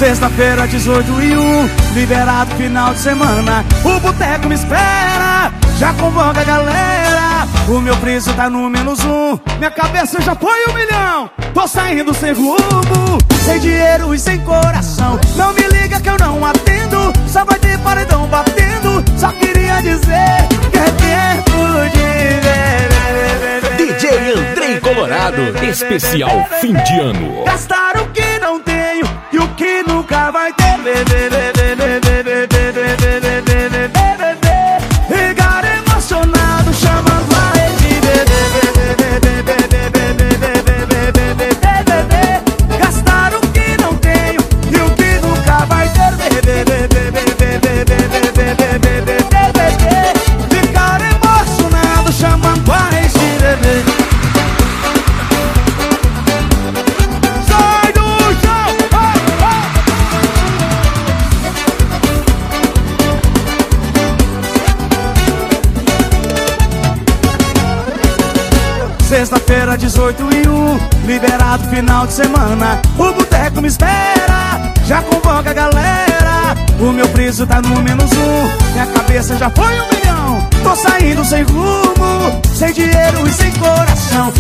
Sexta-feira, 18h01, liberado final de semana. O boteco me espera, já convoca a galera. O meu preço tá no -1, minha cabeça já foi 1 milhão. Tô saindo sem rumo, sem dinheiro e sem coração. Não me liga que eu não atendo, só vai ter paredão batendo. Só queria dizer que é tempo de ver. DJ Andrei Colorado, especial fim de ano. Gastar o que não tenho e o que nunca vai ter. Ficar emocionado chamando a rede. Gastar o que não tenho e o que nunca vai ter. Ficar emocionado chamando a rede. Sexta-feira, 18h01, liberado final de semana. O boteco me espera, já convoca a galera. O meu preço tá no -1, minha cabeça já foi 1 milhão. Tô saindo sem rumo, sem dinheiro e sem coração.